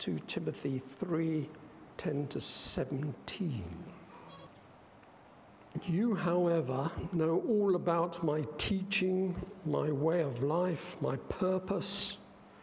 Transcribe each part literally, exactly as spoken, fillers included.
Second Timothy three, ten to seventeen. You, however, know all about my teaching, my way of life, my purpose,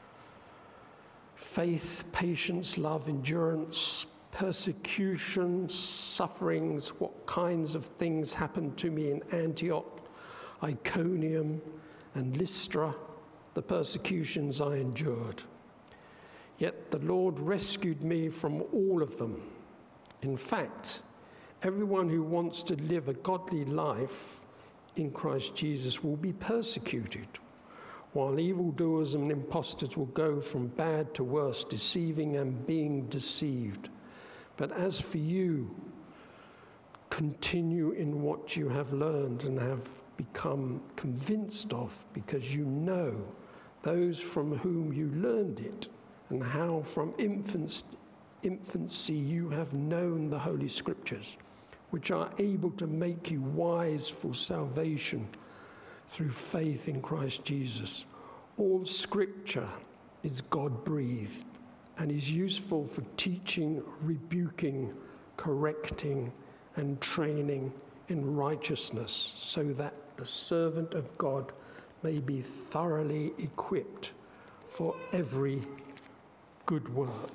faith, patience, love, endurance, persecution, sufferings, what kinds of things happened to me in Antioch, Iconium, and Lystra, the persecutions I endured. Yet the Lord rescued me from all of them. In fact, everyone who wants to live a godly life in Christ Jesus will be persecuted, while evildoers and impostors will go from bad to worse, deceiving and being deceived. But as for you, continue in what you have learned and have become convinced of, because you know those from whom you learned it, and how from infancy you have known the Holy Scriptures, which are able to make you wise for salvation through faith in Christ Jesus. All Scripture is God-breathed and is useful for teaching, rebuking, correcting, and training in righteousness, so that the servant of God may be thoroughly equipped for every good work.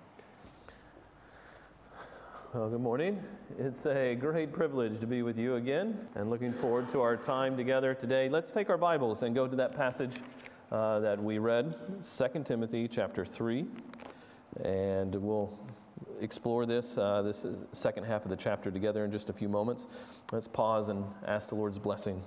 Well, good morning. It's a great privilege to be with you again, and looking forward to our time together today. Let's take our Bibles and go to that passage uh, that we read, Second Timothy chapter three, and we'll explore this, uh, this second half of the chapter together in just a few moments. Let's pause and ask the Lord's blessing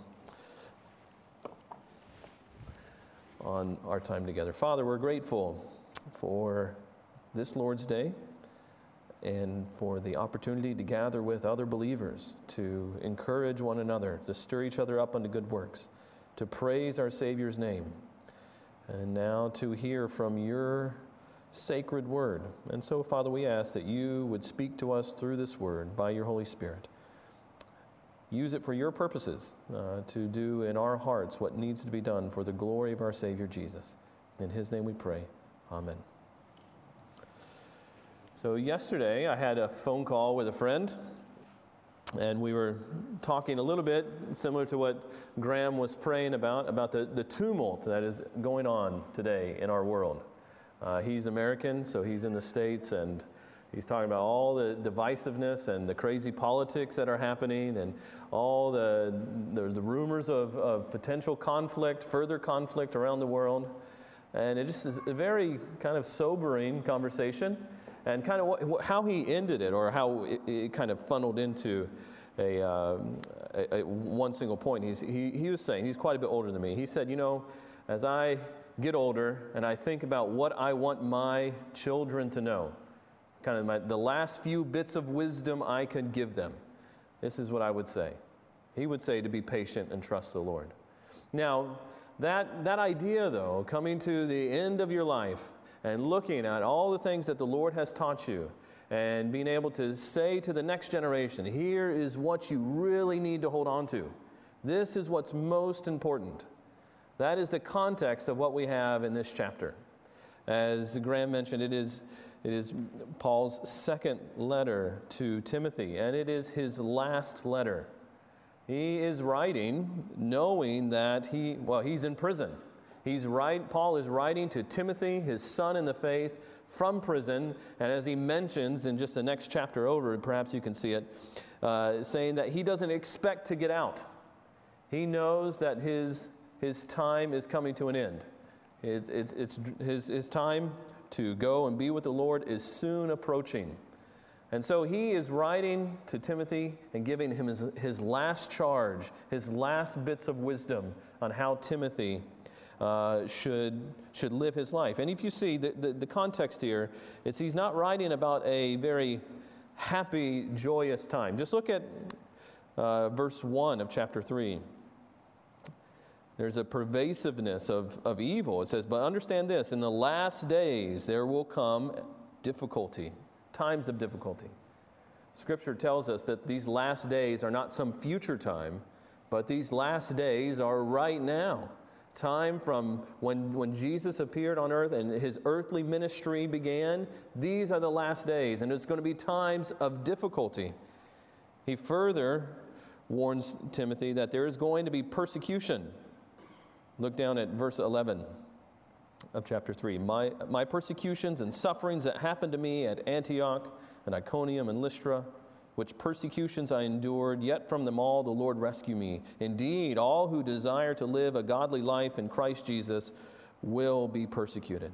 on our time together. Father, we're grateful for this Lord's Day, and for the opportunity to gather with other believers, to encourage one another, to stir each other up unto good works, to praise our Savior's name, and now to hear from your sacred word. And so, Father, we ask that you would speak to us through this word by your Holy Spirit. Use it for your purposes, uh, to do in our hearts what needs to be done for the glory of our Savior Jesus. In his name we pray. Amen. So yesterday I had a phone call with a friend, and we were talking a little bit similar to what Graham was praying about, about the, the tumult that is going on today in our world. Uh, he's American, so he's in the States, and he's talking about all the divisiveness and the crazy politics that are happening, and all the, the, the rumors of, of potential conflict, further conflict around the world. And it just is a very kind of sobering conversation. And kind of what, how he ended it, or how it, it kind of funneled into a, uh, a, a one single point. He's, he, he was saying, he's quite a bit older than me. He said, you know, as I get older and I think about what I want my children to know, kind of my, the last few bits of wisdom I could give them, this is what I would say. He would say to be patient and trust the Lord. Now, that, that idea, though, coming to the end of your life, and looking at all the things that the Lord has taught you, and being able to say to the next generation, here is what you really need to hold on to. This is what's most important. That is the context of what we have in this chapter. As Graham mentioned, it is, it is Paul's second letter to Timothy, and it is his last letter. He is writing knowing that he, well, he's in prison. He's right, Paul is writing to Timothy, his son in the faith, from prison, and as he mentions in just the next chapter over, perhaps you can see it, uh, saying that he doesn't expect to get out. He knows that his, his time is coming to an end. It, it's, it's, his, his time to go and be with the Lord is soon approaching. And so he is writing to Timothy and giving him his, his last charge, his last bits of wisdom on how Timothy Uh, should should live his life. And if you see the, the, the context here, it's he's not writing about a very happy, joyous time. Just look at uh, verse one of chapter three. There's a pervasiveness of, of evil. It says, but understand this, in the last days there will come difficulty, times of difficulty. Scripture tells us that these last days are not some future time, but these last days are right now. time from when, when Jesus appeared on earth and his earthly ministry began. These are the last days, and it's going to be times of difficulty. He further warns Timothy that there is going to be persecution. Look down at verse eleven of chapter three. My, my persecutions and sufferings that happened to me at Antioch and Iconium and Lystra, which persecutions I endured, yet from them all the Lord rescue me. Indeed, all who desire to live a godly life in Christ Jesus will be persecuted.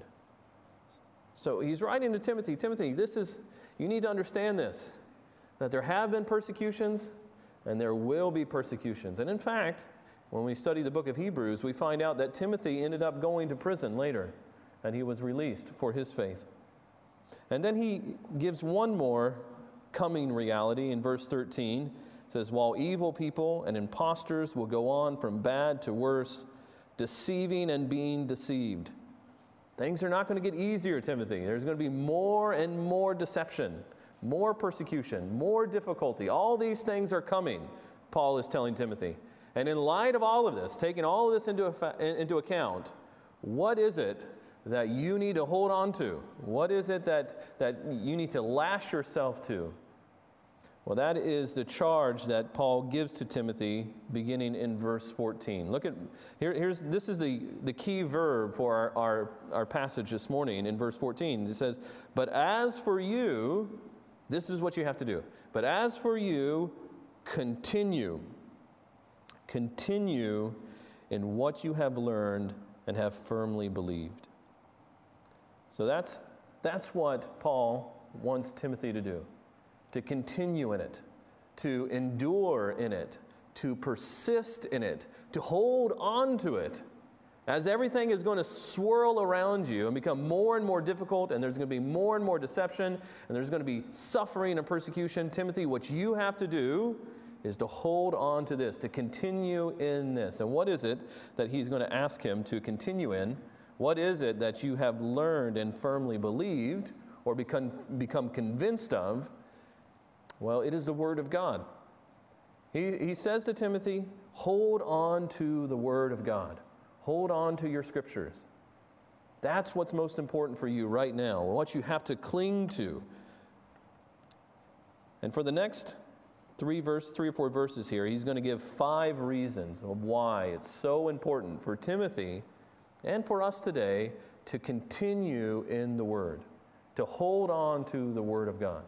So he's writing to Timothy, Timothy, this is, you need to understand this, that there have been persecutions and there will be persecutions. And in fact, when we study the book of Hebrews, we find out that Timothy ended up going to prison later, and he was released for his faith. And then he gives one more coming reality in verse thirteen. It says, while evil people and impostors will go on from bad to worse, deceiving and being deceived. Things are not going to get easier, Timothy. There's going to be more and more deception, more persecution, more difficulty. All these things are coming, Paul is telling Timothy. And in light of all of this, taking all of this into, into account, what is it that you need to hold on to? What is it that, that you need to lash yourself to? Well, that is the charge that Paul gives to Timothy beginning in verse fourteen. Look at, here, here's, this is the, the key verb for our, our, our passage this morning in verse fourteen. It says, but as for you, this is what you have to do. But as for you, continue. Continue in what you have learned and have firmly believed. So that's, that's what Paul wants Timothy to do. To continue in it, to endure in it, to persist in it, to hold on to it. As everything is going to swirl around you and become more and more difficult, and there's going to be more and more deception, and there's going to be suffering and persecution, Timothy, what you have to do is to hold on to this, to continue in this. And what is it that he's going to ask him to continue in? What is it that you have learned and firmly believed or become, become convinced of? Well, it is the Word of God. He, he says to Timothy, hold on to the Word of God. Hold on to your Scriptures. That's what's most important for you right now, what you have to cling to. And for the next three, verse, three or four verses here, he's going to give five reasons of why it's so important for Timothy and for us today to continue in the Word, to hold on to the Word of God.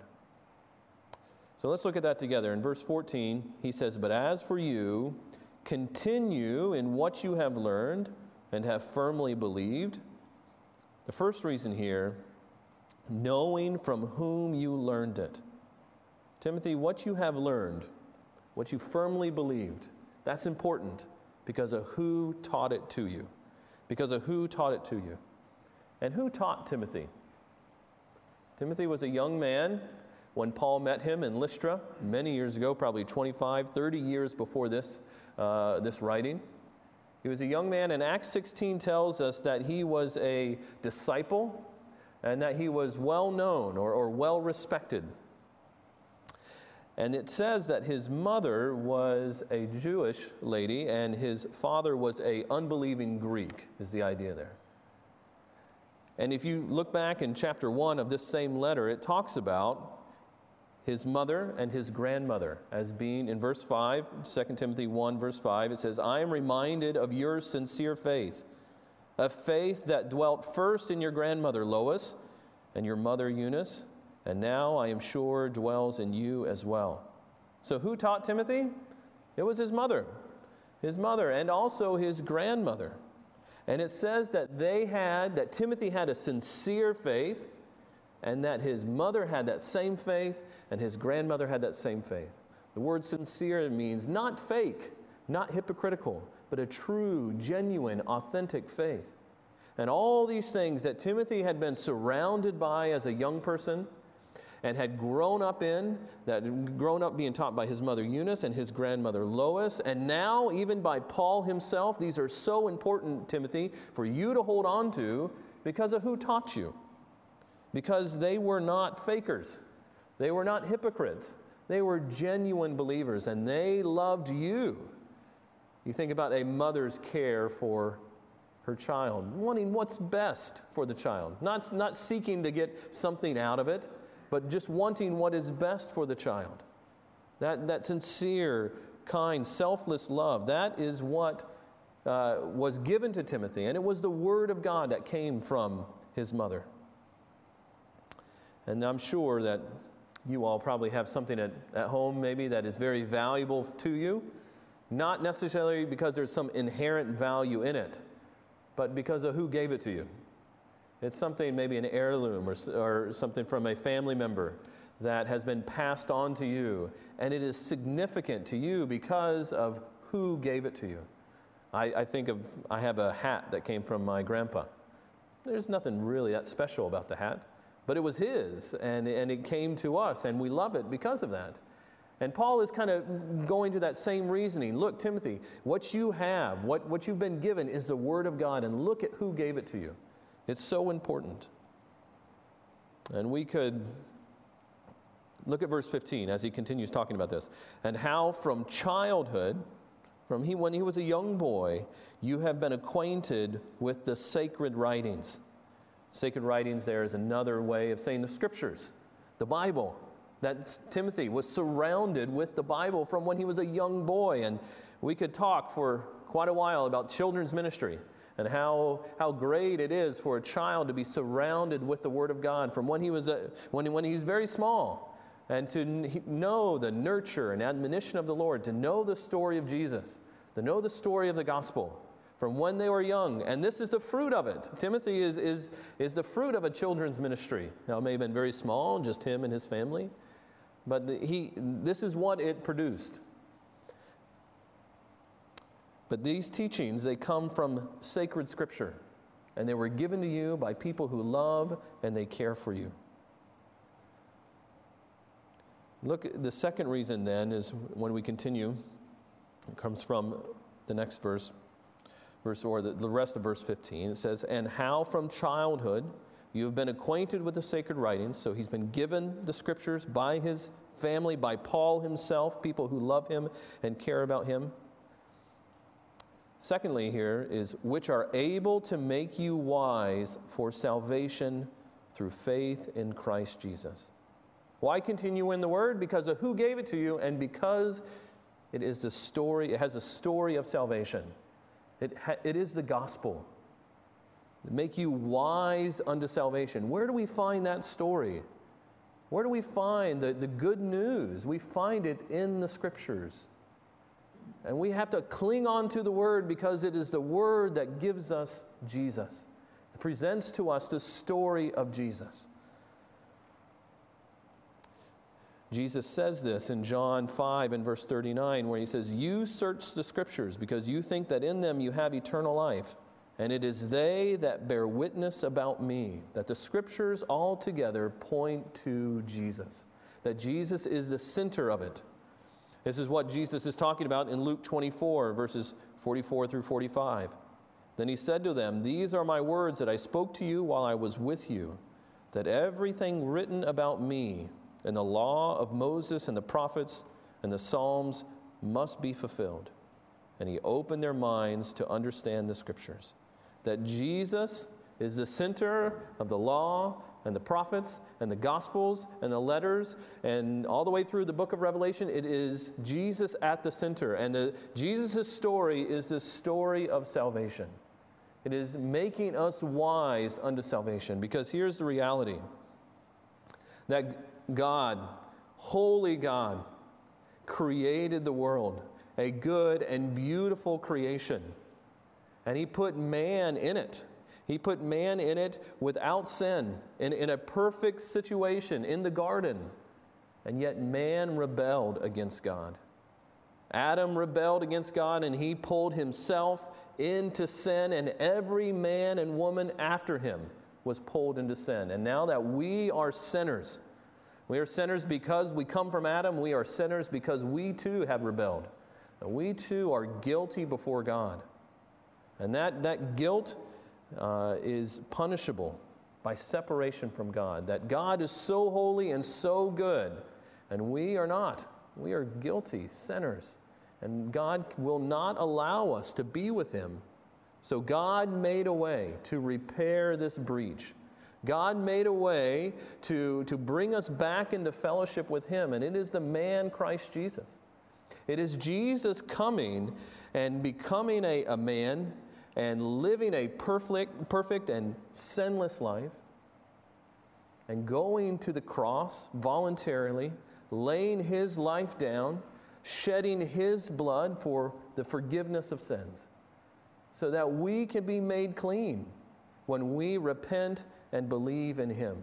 So let's look at that together. In verse fourteen, he says, but as for you, continue in what you have learned and have firmly believed. The first reason here, knowing from whom you learned it. Timothy, what you have learned, what you firmly believed, that's important because of who taught it to you. Because of who taught it to you. And who taught Timothy? Timothy was a young man when Paul met him in Lystra many years ago, probably twenty-five, thirty years before this, uh, this writing. He was a young man, and Acts sixteen tells us that he was a disciple and that he was well known or, or well respected. And it says that his mother was a Jewish lady and his father was an unbelieving Greek, is the idea there. And if you look back in chapter one of this same letter, it talks about his mother and his grandmother as being, in verse five, Second Timothy one, verse five, it says, I am reminded of your sincere faith, a faith that dwelt first in your grandmother Lois and your mother Eunice, and now I am sure dwells in you as well. So who taught Timothy? It was his mother, his mother, and also his grandmother. And it says that they had, that Timothy had a sincere faith, and that his mother had that same faith, and his grandmother had that same faith. The word sincere means not fake, not hypocritical, but a true, genuine, authentic faith. And all these things that Timothy had been surrounded by as a young person and had grown up in, that had grown up being taught by his mother Eunice and his grandmother Lois, and now even by Paul himself, these are so important, Timothy, for you to hold on to because of who taught you. Because they were not fakers. They were not hypocrites. They were genuine believers, and they loved you. You think about a mother's care for her child, wanting what's best for the child, not, not seeking to get something out of it, but just wanting what is best for the child. That, that sincere, kind, selfless love, that is what uh, was given to Timothy, and it was the Word of God that came from his mother. And I'm sure that you all probably have something at, at home maybe that is very valuable to you, not necessarily because there's some inherent value in it, but because of who gave it to you. It's something, maybe an heirloom or, or something from a family member that has been passed on to you, and it is significant to you because of who gave it to you. I, I think of, I have a hat that came from my grandpa. There's nothing really that special about the hat, but it was his, and, and it came to us, and we love it because of that. And Paul is kind of going to that same reasoning. Look, Timothy, what you have, what, what you've been given is the Word of God, and look at who gave it to you. It's so important. And we could look at verse fifteen as he continues talking about this. And how from childhood, from he, when he was a young boy, you have been acquainted with the sacred writings. Sacred writings there is another way of saying the Scriptures, the Bible. That Timothy was surrounded with the Bible from when he was a young boy. And we could talk for quite a while about children's ministry and how, how great it is for a child to be surrounded with the Word of God from when he was a, when, when he's very small, and to know the nurture and admonition of the Lord, to know the story of Jesus, to know the story of the gospel from when they were young. And this is the fruit of it. Timothy is, is, is the fruit of a children's ministry. Now, it may have been very small, just him and his family, but the, he, this is what it produced. But these teachings, they come from sacred Scripture, and they were given to you by people who love and they care for you. Look, the second reason then is when we continue, it comes from the next verse, verse or the, the rest of verse fifteen. It says, and how from childhood you have been acquainted with the sacred writings. So he's been given the Scriptures by his family, by Paul himself, people who love him and care about him. Secondly here is, which are able to make you wise for salvation through faith in Christ Jesus. Why continue in the Word? Because of who gave it to you, and because it is the story, it has a story of salvation. It, ha- it is the gospel. Make you wise unto salvation. Where do we find that story? Where do we find the, the good news? We find it in the Scriptures. And we have to cling on to the Word because it is the Word that gives us Jesus. It presents to us the story of Jesus. Jesus says this in John five and verse thirty-nine, where he says, you search the Scriptures because you think that in them you have eternal life. And it is they that bear witness about me, that the Scriptures altogether point to Jesus, that Jesus is the center of it. This is what Jesus is talking about in Luke twenty-four, verses forty-four through forty-five. Then he said to them, these are my words that I spoke to you while I was with you, that everything written about me in the law of Moses and the prophets and the Psalms must be fulfilled. And he opened their minds to understand the Scriptures, that Jesus is the center of the law and the prophets and the Gospels and the letters, and all the way through the book of Revelation, it is Jesus at the center. And the, Jesus' story is the story of salvation. It is making us wise unto salvation, because here's the reality, that God, holy God, created the world, a good and beautiful creation, and he put man in it. He put man in it without sin, in, in a perfect situation in the garden. And yet man rebelled against God. Adam rebelled against God, and he pulled himself into sin, and every man and woman after him was pulled into sin. And now that we are sinners, we are sinners because we come from Adam. We are sinners because we too have rebelled. And we too are guilty before God. And that, that guilt Uh, is punishable by separation from God. That God is so holy and so good, and we are not. We are guilty sinners, and God will not allow us to be with him So God made a way to repair this breach. God made a way to, to bring us back into fellowship with Him, and it is the man Christ Jesus. It is Jesus coming and becoming a, a man and living a perfect, perfect and sinless life, and going to the cross voluntarily, laying His life down, shedding His blood for the forgiveness of sins, so that we can be made clean when we repent and believe in Him.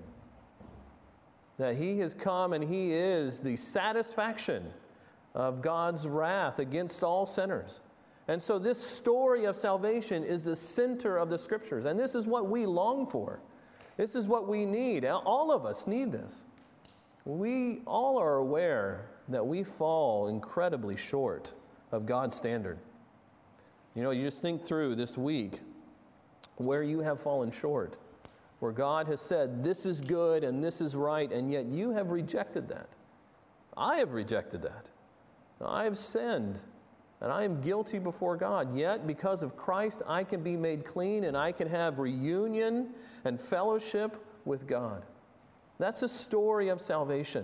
That He has come and He is the satisfaction of God's wrath against all sinners. And so this story of salvation is the center of the Scriptures. And this is what we long for. This is what we need. All of us need this. We all are aware that we fall incredibly short of God's standard. You know, you just think through this week where you have fallen short, where God has said, this is good and this is right, and yet you have rejected that. I have rejected that. I have sinned, and I am guilty before God. Yet, because of Christ, I can be made clean, and I can have reunion and fellowship with God. That's a story of salvation.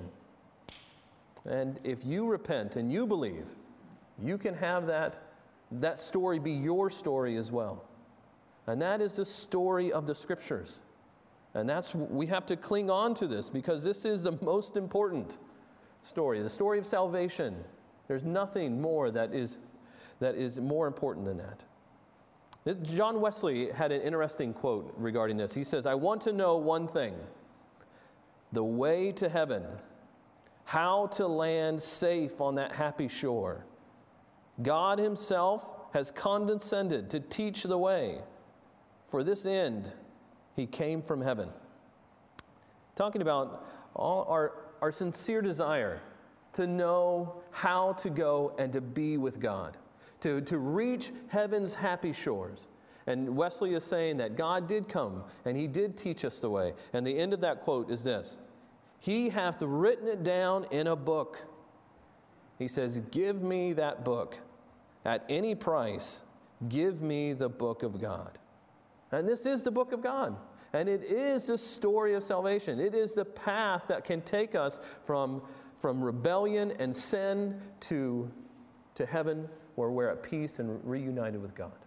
And if you repent and you believe, you can have that, that story be your story as well. And that is the story of the Scriptures. And that's, we have to cling on to this, because this is the most important story, the story of salvation. There's nothing more that is, that is more important than that. John Wesley had an interesting quote regarding this. He says, I want to know one thing, the way to heaven, how to land safe on that happy shore. God Himself has condescended to teach the way. For this end, He came from heaven. Talking about all our, our sincere desire to know how to go and to be with God, to, to reach heaven's happy shores. And Wesley is saying that God did come and He did teach us the way. And the end of that quote is this: He hath written it down in a book. He says, give me that book. At any price, give me the book of God. And this is the book of God. And it is the story of salvation. It is the path that can take us from, from rebellion and sin to, to heaven, where we're at peace and reunited with God.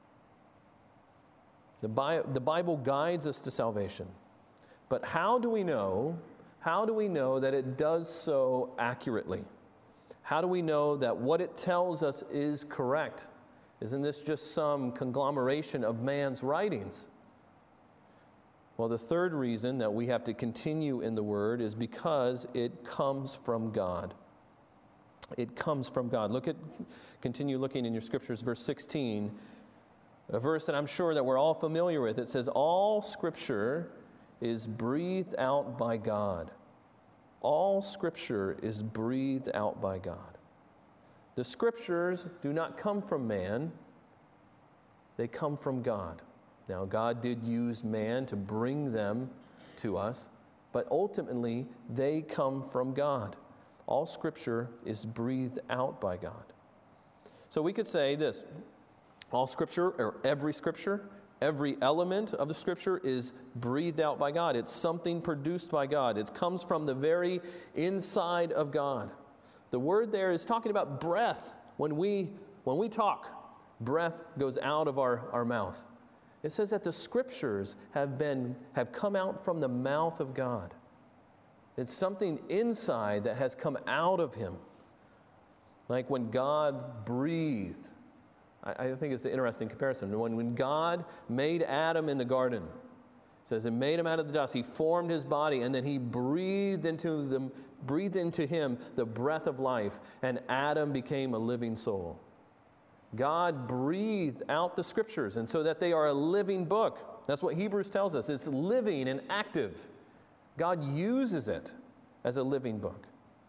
The, Bi- the Bible guides us to salvation. But how do we know, how do we know that it does so accurately? How do we know that what it tells us is correct? Isn't this just some conglomeration of man's writings? Well, the third reason that we have to continue in the Word is because it comes from God. It comes from God. Look at, continue looking in your scriptures, verse sixteen, a verse that I'm sure that we're all familiar with. It says, all Scripture is breathed out by God. All Scripture is breathed out by God. The Scriptures do not come from man. They come from God. Now, God did use man to bring them to us, but ultimately, they come from God. All Scripture is breathed out by God. So we could say this: all Scripture, or every Scripture, every element of the Scripture is breathed out by God. It's something produced by God. It comes from the very inside of God. The word there is talking about breath. When we, when we talk, breath goes out of our, our mouth. It says that the Scriptures have been have come out from the mouth of God. It's something inside that has come out of Him. Like when God breathed. I, I think it's an interesting comparison. When, when God made Adam in the garden, it says, and made him out of the dust. He formed his body, and then He breathed into them, breathed into him the breath of life, and Adam became a living soul. God breathed out the Scriptures, and so that they are a living book. That's what Hebrews tells us. It's living and active. God uses it as a living book.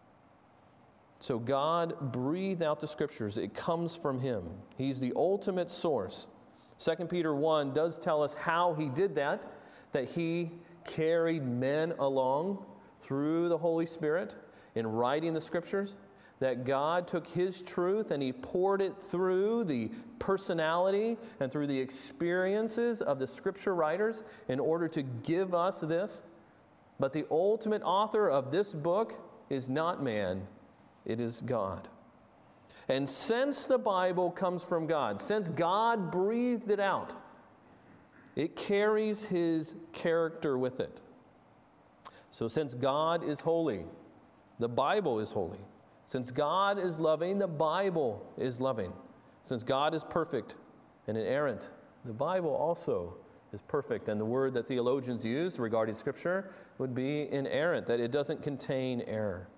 So God breathed out the Scriptures. It comes from Him. He's the ultimate source. Second Peter one does tell us how He did that, that He carried men along through the Holy Spirit in writing the Scriptures. that God took His truth and He poured it through the personality and through the experiences of the Scripture writers in order to give us this. But the ultimate author of this book is not man, it is God. And since the Bible comes from God, since God breathed it out, it carries His character with it. So since God is holy, the Bible is holy. Since God is loving, the Bible is loving. Since God is perfect and inerrant, the Bible also is perfect. And the word that theologians use regarding Scripture would be inerrant, that it doesn't contain error.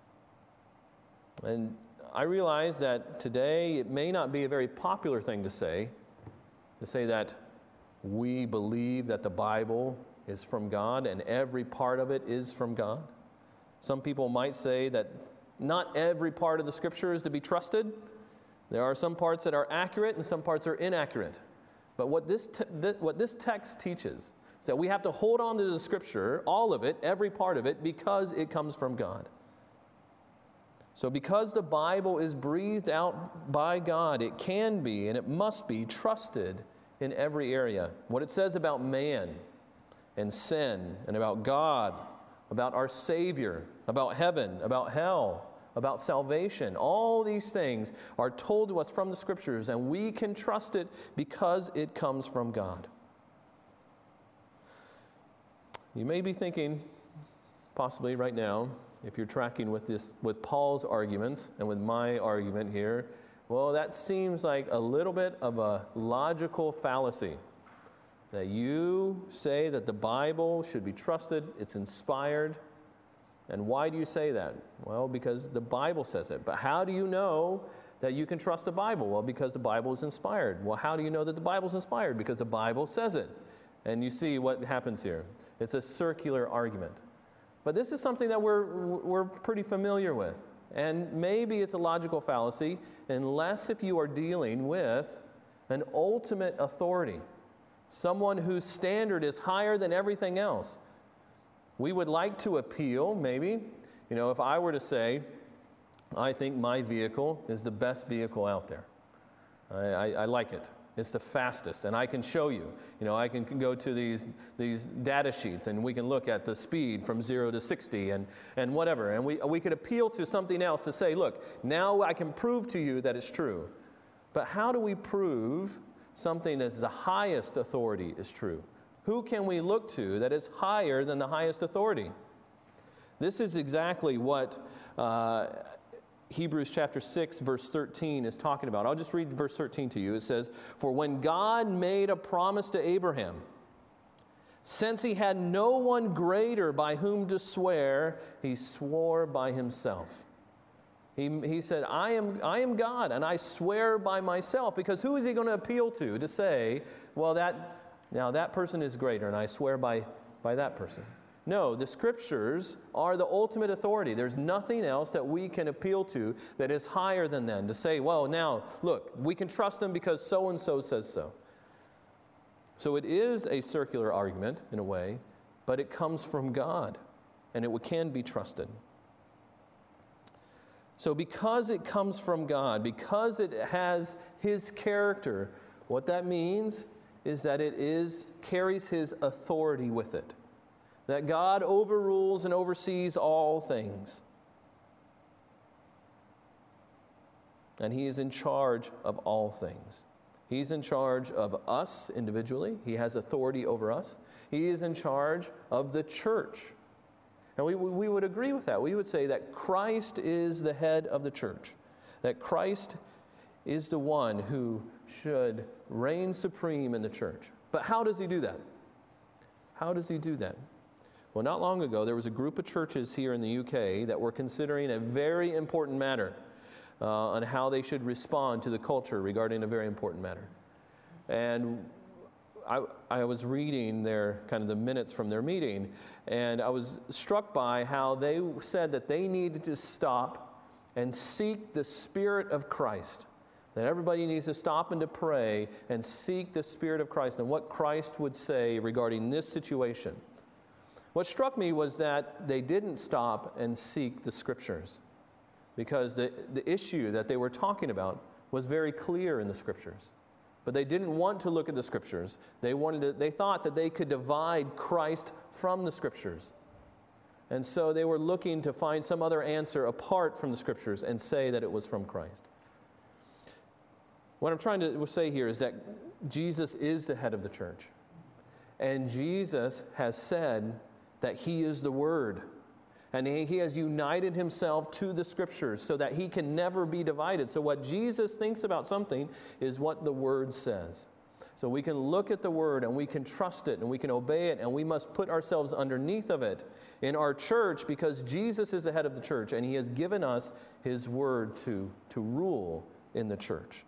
And I realize that today it may not be a very popular thing to say, to say that we believe that the Bible is from God and every part of it is from God. Some people might say that not every part of the Scripture is to be trusted. There are some parts that are accurate and some parts are inaccurate. But what this, te- th- what this text teaches is that we have to hold on to the Scripture, all of it, every part of it, because it comes from God. So because the Bible is breathed out by God, it can be and it must be trusted in every area. What it says about man and sin and about God, about our Savior, about heaven, about hell, about salvation, all these things are told to us from the Scriptures, and we can trust it because it comes from God. You may be thinking, possibly right now, if you're tracking with this, with Paul's arguments and with my argument here, well, that seems like a little bit of a logical fallacy. That you say that the Bible should be trusted, it's inspired. And why do you say that? Well, because the Bible says it. But how do you know that you can trust the Bible? Well, because the Bible is inspired. Well, how do you know that the Bible is inspired? Because the Bible says it. And you see what happens here. It's a circular argument. But this is something that we're, we're pretty familiar with. And maybe it's a logical fallacy, unless if you are dealing with an ultimate authority, someone whose standard is higher than everything else. We would like to appeal, maybe, you know, if I were to say, I think my vehicle is the best vehicle out there. I, I, I like it. It's the fastest, and I can show you. You know, I can go to these these data sheets, and we can look at the speed from zero to sixty, and, and whatever. And we we could appeal to something else to say, look, now I can prove to you that it's true. But how do we prove something that's the highest authority is true? Who can we look to that is higher than the highest authority? This is exactly what uh, Hebrews chapter six, verse thirteen is talking about. I'll just read verse thirteen to you. It says, "For when God made a promise to Abraham, since he had no one greater by whom to swear, he swore by himself." He, he said, I am, I am God, and I swear by myself. Because who is he going to appeal to to say, well, that now that person is greater, and I swear by, by that person? No, the Scriptures are the ultimate authority. There's nothing else that we can appeal to that is higher than them. To say, well, now, look, we can trust them because so-and-so says so. So it is a circular argument, in a way, but it comes from God, and it can be trusted. So because it comes from God, because it has His character, what that means is that it is carries His authority with it. That God overrules and oversees all things. And He is in charge of all things. He's in charge of us individually. He has authority over us. He is in charge of the church. And we, we would agree with that. We would say that Christ is the head of the church. That Christ is the one who should reign supreme in the church. But how does He do that? How does He do that? Well, not long ago, there was a group of churches here in the U K that were considering a very important matter uh, on how they should respond to the culture regarding a very important matter. And I, I was reading their kind of the minutes from their meeting, and I was struck by how they said that they needed to stop and seek the Spirit of Christ. That everybody needs to stop and to pray and seek the Spirit of Christ and what Christ would say regarding this situation. What struck me was that they didn't stop and seek the Scriptures. because the, the issue that they were talking about was very clear in the Scriptures. But they didn't want to look at the Scriptures. They wanted to, they thought that they could divide Christ from the Scriptures. And so they were looking to find some other answer apart from the Scriptures and say that it was from Christ. What I'm trying to say here is that Jesus is the head of the church. And Jesus has said that He is the Word. And he, he has united Himself to the Scriptures so that He can never be divided. So what Jesus thinks about something is what the Word says. So we can look at the Word and we can trust it and we can obey it, and we must put ourselves underneath of it in our church because Jesus is the head of the church and He has given us His Word to, to rule in the church.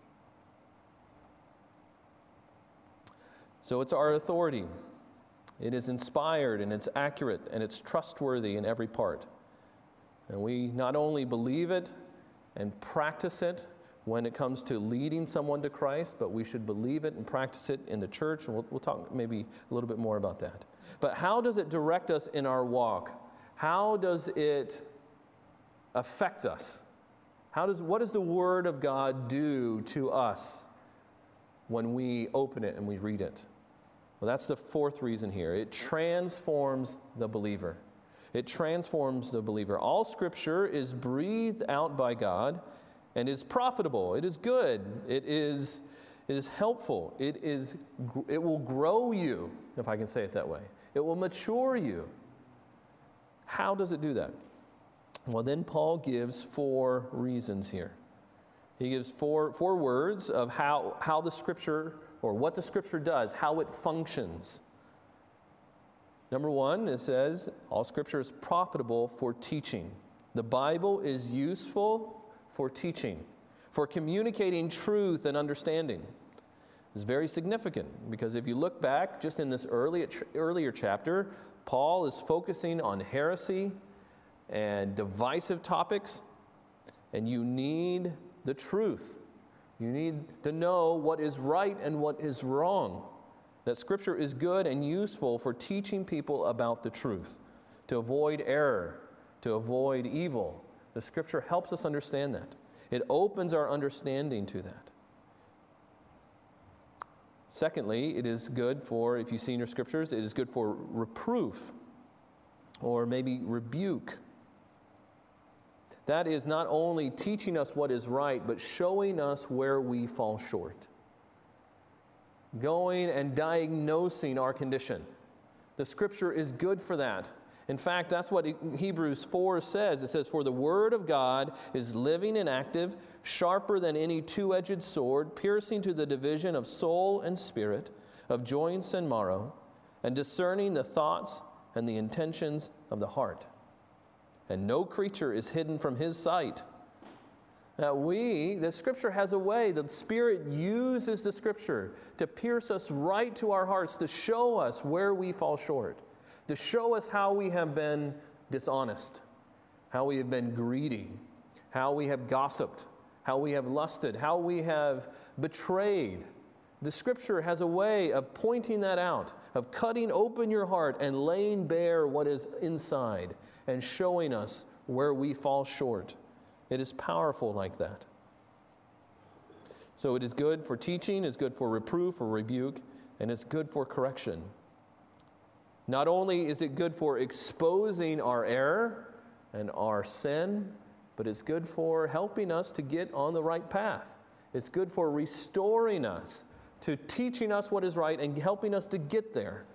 So it's our authority. It is inspired and it's accurate and it's trustworthy in every part. And we not only believe it and practice it when it comes to leading someone to Christ, but we should believe it and practice it in the church. And we'll, we'll talk maybe a little bit more about that. But how does it direct us in our walk? How does it affect us? How does, what does the Word of God do to us when we open it and we read it? Well, that's the fourth reason here. It transforms the believer. It transforms the believer. All Scripture is breathed out by God and is profitable. It is good. It is, it is helpful. It is, it will grow you, if I can say it that way. It will mature you. How does it do that? Well, then Paul gives four reasons here. He gives four, four words of how, how the Scripture, or what the Scripture does, how it functions. Number one, it says, all Scripture is profitable for teaching. The Bible is useful for teaching, for communicating truth and understanding. It's very significant because if you look back just in this early, earlier chapter, Paul is focusing on heresy and divisive topics, and you need the truth. You need to know what is right and what is wrong. That Scripture is good and useful for teaching people about the truth, to avoid error, to avoid evil. The Scripture helps us understand that. It opens our understanding to that. Secondly, it is good for, if you see in your Scriptures, it is good for reproof or maybe rebuke. That is not only teaching us what is right, but showing us where we fall short. Going and diagnosing our condition. The Scripture is good for that. In fact, that's what Hebrews four says. It says, "For the Word of God is living and active, sharper than any two-edged sword, piercing to the division of soul and spirit, of joints and marrow, and discerning the thoughts and the intentions of the heart. And no creature is hidden from His sight." Now we, the Scripture has a way, the Spirit uses the Scripture to pierce us right to our hearts, to show us where we fall short, to show us how we have been dishonest, how we have been greedy, how we have gossiped, how we have lusted, how we have betrayed. The Scripture has a way of pointing that out, of cutting open your heart and laying bare what is inside and showing us where we fall short. It is powerful like that. So it is good for teaching, it's good for reproof or rebuke, and it's good for correction. Not only is it good for exposing our error and our sin, but it's good for helping us to get on the right path. It's good for restoring us, to teaching us what is right and helping us to get there.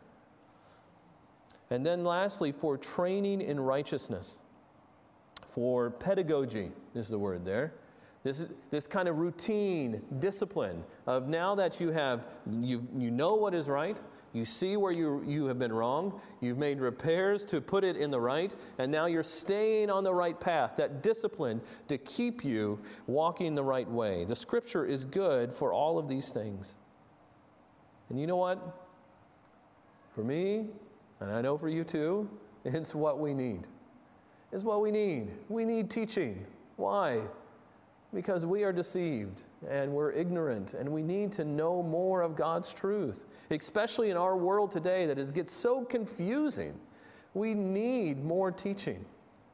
And then lastly, for training in righteousness. For pedagogy is the word there. This, this kind of routine discipline of now that you have, you, you know what is right, you see where you, you have been wrong, you've made repairs to put it in the right, and now you're staying on the right path, that discipline to keep you walking the right way. The Scripture is good for all of these things. And you know what? For me, and I know for you too, it's what we need. It's what we need. We need teaching. Why? Because we are deceived and we're ignorant and we need to know more of God's truth, especially in our world today that it gets so confusing. We need more teaching.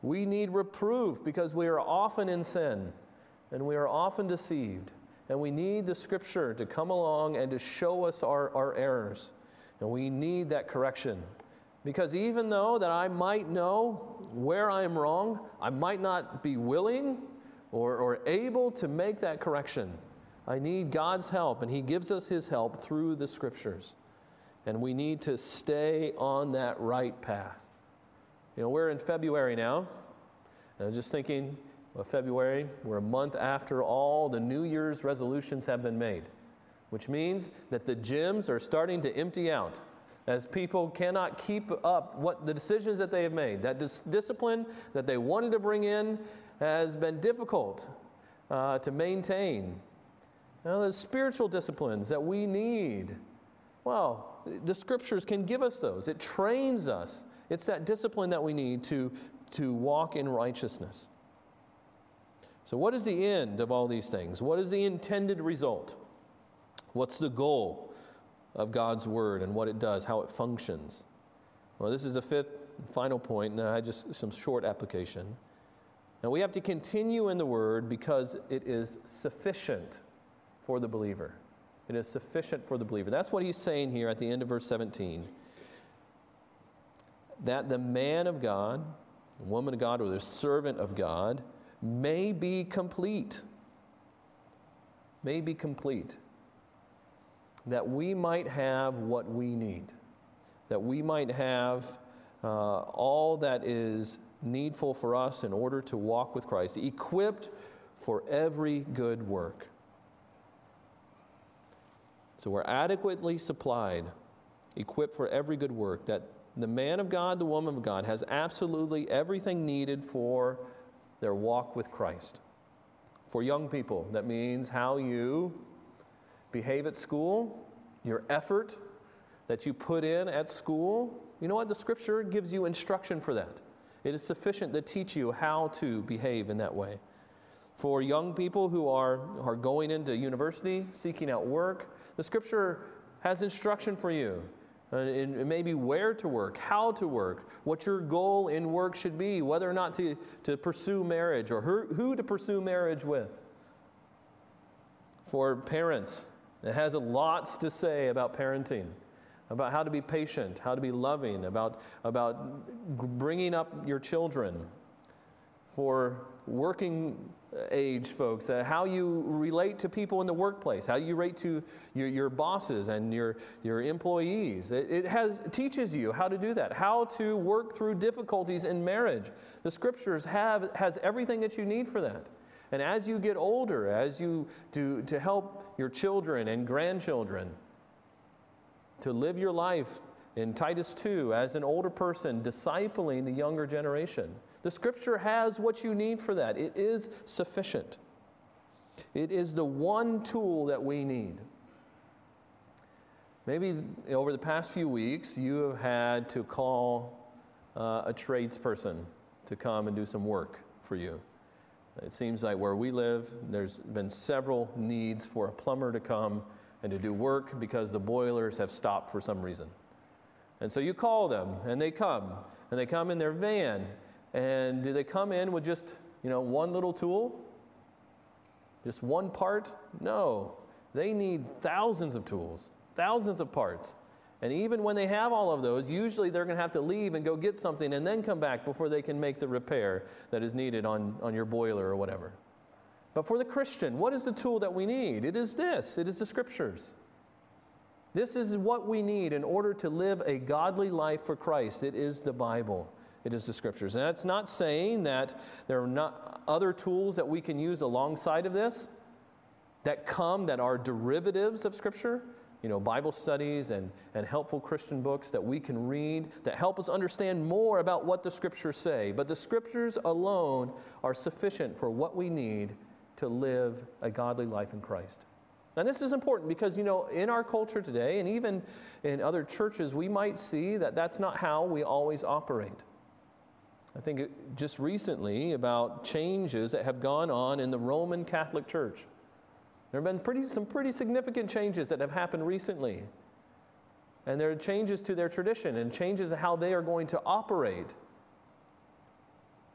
We need reproof because we are often in sin and we are often deceived. And we need the Scripture to come along and to show us our, our errors. And we need that correction. Because even though that I might know where I am wrong, I might not be willing or, or able to make that correction. I need God's help, and He gives us His help through the Scriptures. And we need to stay on that right path. You know, we're in February now, and I'm just thinking, well, February, we're a month after all the New Year's resolutions have been made, which means that the gyms are starting to empty out as people cannot keep up what the decisions that they have made. That dis- discipline that they wanted to bring in has been difficult uh, to maintain. Now, the spiritual disciplines that we need, well, the Scriptures can give us those. It trains us. It's that discipline that we need to, to walk in righteousness. So what is the end of all these things? What is the intended result? What's the goal of God's Word and what it does, how it functions? Well, this is the fifth and final point, and I had just some short application. Now, we have to continue in the Word because it is sufficient for the believer. It is sufficient for the believer. That's what he's saying here at the end of verse seventeen. That the man of God, the woman of God, or the servant of God may be complete. May be complete. That we might have what we need. That we might have uh, all that is needful for us in order to walk with Christ, equipped for every good work. So we're adequately supplied, equipped for every good work, that the man of God, the woman of God, has absolutely everything needed for their walk with Christ. For young people, that means how you behave at school, your effort that you put in at school. You know what? The Scripture gives you instruction for that. It is sufficient to teach you how to behave in that way. For young people who are, are going into university, seeking out work, the Scripture has instruction for you. Uh, in, in maybe where to work, how to work, what your goal in work should be, whether or not to, to pursue marriage or who, who to pursue marriage with. For parents, it has lots to say about parenting, about how to be patient, how to be loving, about, about bringing up your children. For working age folks, uh, how you relate to people in the workplace, how you relate to your, your bosses and your, your employees. It, it has teaches you how to do that, how to work through difficulties in marriage. The Scriptures have has everything that you need for that. And as you get older, as you do to help your children and grandchildren to live your life in Titus two as an older person, discipling the younger generation. The Scripture has what you need for that. It is sufficient. It is the one tool that we need. Maybe over the past few weeks, you have had to call uh, a tradesperson to come and do some work for you. It seems like where we live, there's been several needs for a plumber to come and to do work because the boilers have stopped for some reason. And so you call them, and they come, and they come in their van. And do they come in with just, you know, one little tool? Just one part? No. They need thousands of tools, thousands of parts. And even when they have all of those, usually they're going to have to leave and go get something and then come back before they can make the repair that is needed on, on your boiler or whatever. But for the Christian, what is the tool that we need? It is this. It is the Scriptures. This is what we need in order to live a godly life for Christ. It is the Bible. It is the Scriptures. And that's not saying that there are not other tools that we can use alongside of this that come, that are derivatives of Scripture. You know, Bible studies and, and helpful Christian books that we can read that help us understand more about what the Scriptures say. But the Scriptures alone are sufficient for what we need to live a godly life in Christ. And this is important because, you know, in our culture today and even in other churches, we might see that that's not how we always operate. I think just recently about changes that have gone on in the Roman Catholic Church. There have been pretty, some pretty significant changes that have happened recently. And there are changes to their tradition and changes in how they are going to operate.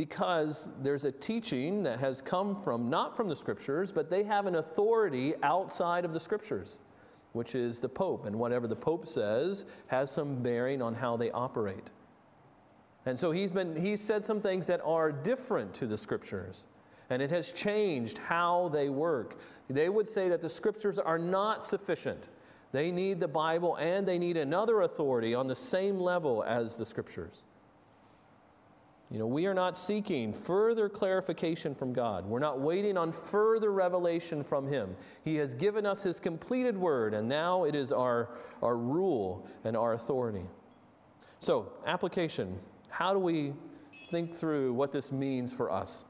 because there's a teaching that has come from, not from the Scriptures, but they have an authority outside of the Scriptures, which is the Pope. And whatever the Pope says has some bearing on how they operate. And so he's been he's said some things that are different to the Scriptures, and it has changed how they work. They would say that the Scriptures are not sufficient. They need the Bible, and they need another authority on the same level as the Scriptures. You know, we are not seeking further clarification from God. We're not waiting on further revelation from Him. He has given us His completed Word, and now it is our, our rule and our authority. So, application. How do we think through what this means for us?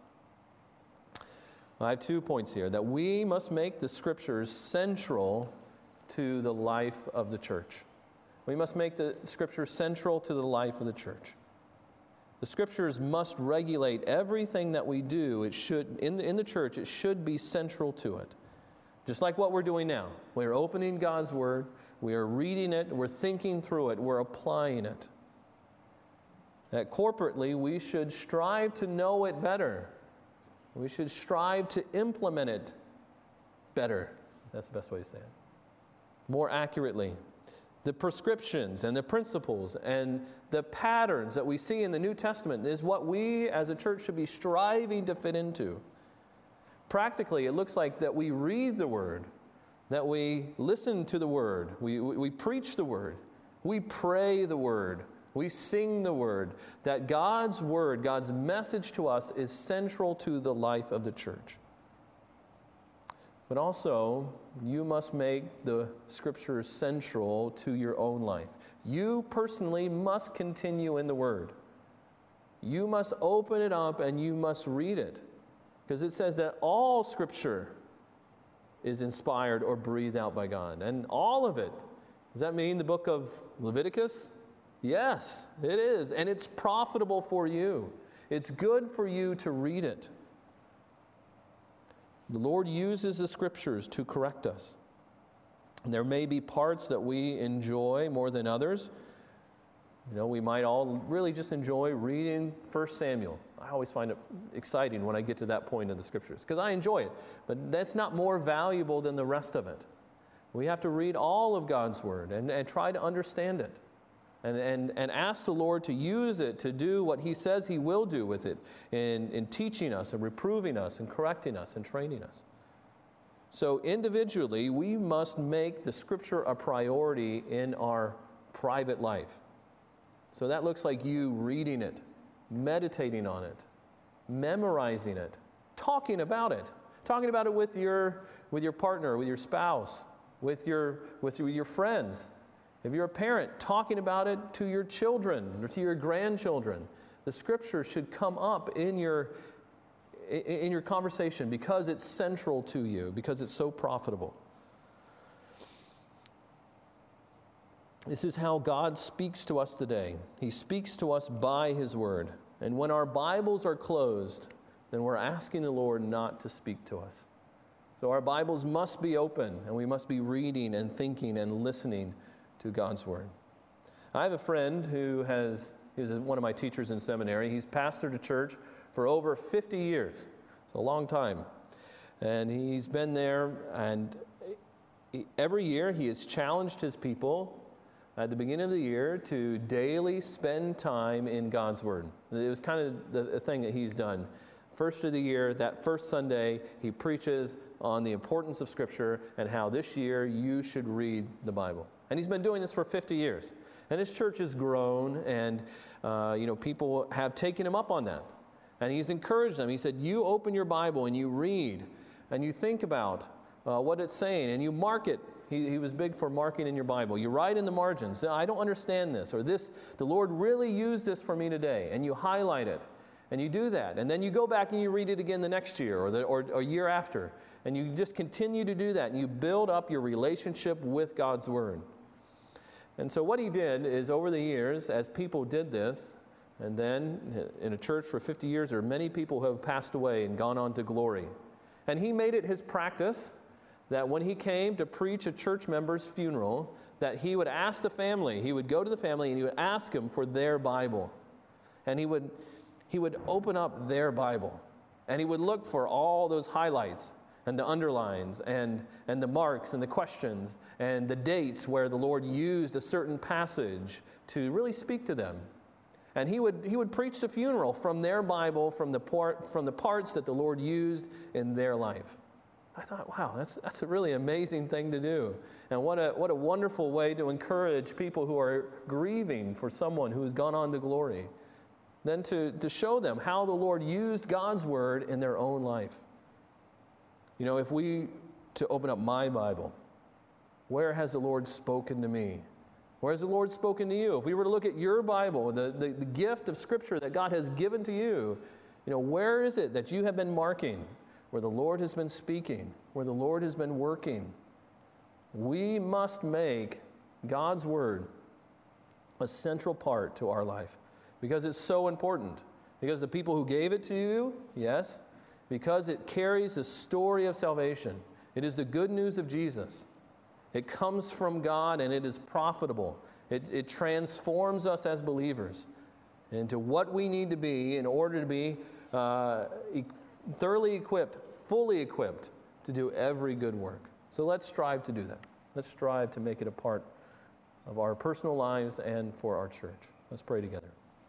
I have two points here. That we must make the Scriptures central to the life of the church. We must make the Scriptures central to the life of the church. The Scriptures must regulate everything that we do. It should, in the, in the church, it should be central to it. Just like what we're doing now. We're opening God's Word, we are reading it, we're thinking through it, we're applying it. That corporately, we should strive to know it better. We should strive to implement it better. That's the best way to say it. More accurately. The prescriptions and the principles and the patterns that we see in the New Testament is what we as a church should be striving to fit into. Practically, it looks like that we read the Word, that we listen to the Word, we, we, we preach the Word, we pray the Word, we sing the Word, that God's Word, God's message to us is central to the life of the church. But also, you must make the Scriptures central to your own life. You personally must continue in the Word. You must open it up and you must read it. Because it says that all Scripture is inspired or breathed out by God. And all of it. Does that mean the book of Leviticus? Yes, it is. And it's profitable for you. It's good for you to read it. The Lord uses the Scriptures to correct us. And there may be parts that we enjoy more than others. You know, we might all really just enjoy reading First Samuel. I always find it exciting when I get to that point in the Scriptures, because I enjoy it. But that's not more valuable than the rest of it. We have to read all of God's Word and, and try to understand it. And, and, and ask the Lord to use it to do what He says He will do with it in, in teaching us and reproving us and correcting us and training us. So individually, we must make the Scripture a priority in our private life. So that looks like you reading it, meditating on it, memorizing it, talking about it, talking about it with your, with your partner, with your spouse, with your, with your friends. If you're a parent, talking about it to your children or to your grandchildren. The Scripture should come up in your, in your conversation because it's central to you, because it's so profitable. This is how God speaks to us today. He speaks to us by His Word. And when our Bibles are closed, then we're asking the Lord not to speak to us. So our Bibles must be open, and we must be reading and thinking and listening to God's Word. I have a friend who has, he's one of my teachers in seminary. He's pastored a church for over fifty years. It's a long time. And he's been there, and he, every year he has challenged his people at the beginning of the year to daily spend time in God's Word. It was kind of the, the thing that he's done. First of the year, that first Sunday, he preaches on the importance of Scripture and how this year you should read the Bible. And he's been doing this for fifty years. And his church has grown, and uh, you know, people have taken him up on that. And he's encouraged them. He said, you open your Bible and you read, and you think about uh, what it's saying, and you mark it. He, he was big for marking in your Bible. You write in the margins, I don't understand this, or this, the Lord really used this for me today, and you highlight it. And you do that. And then you go back and you read it again the next year or the or, or year after. And you just continue to do that. And you build up your relationship with God's Word. And so what he did is over the years, as people did this, and then in a church for fifty years, there are many people who have passed away and gone on to glory. And he made it his practice that when he came to preach a church member's funeral, that he would ask the family, he would go to the family and he would ask them for their Bible. And he would... he would open up their Bible, and he would look for all those highlights and the underlines and, and the marks and the questions and the dates where the Lord used a certain passage to really speak to them. And he would, he would preach the funeral from their Bible, from the, part, from the parts that the Lord used in their life. I thought, wow, that's, that's a really amazing thing to do. And what a, what a wonderful way to encourage people who are grieving for someone who has gone on to glory. Then to, to show them how the Lord used God's Word in their own life. You know, if we, to open up my Bible, where has the Lord spoken to me? Where has the Lord spoken to you? If we were to look at your Bible, the, the, the gift of Scripture that God has given to you, you know, where is it that you have been marking, where the Lord has been speaking, where the Lord has been working? We must make God's Word a central part to our life because it's so important. Because the people who gave it to you, yes, because it carries a story of salvation. It is the good news of Jesus. It comes from God and it is profitable. It, it transforms us as believers into what we need to be in order to be uh, e- thoroughly equipped, fully equipped to do every good work. So let's strive to do that. Let's strive to make it a part of our personal lives and for our church. Let's pray together.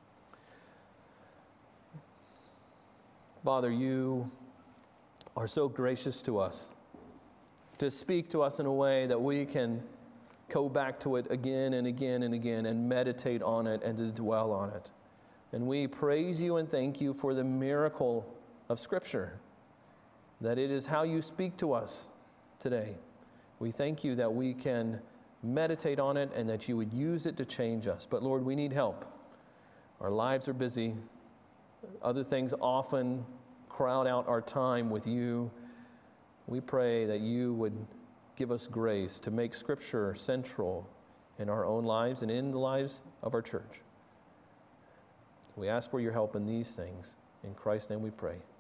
Father, you are so gracious to us to speak to us in a way that we can go back to it again and again and again and meditate on it and to dwell on it. And we praise you and thank you for the miracle of Scripture, that it is how you speak to us today. We thank you that we can meditate on it and that you would use it to change us. But Lord, we need help. Our lives are busy. Other things often crowd out our time with you. We pray that you would give us grace to make Scripture central in our own lives and in the lives of our church. We ask for your help in these things. In Christ's name we pray.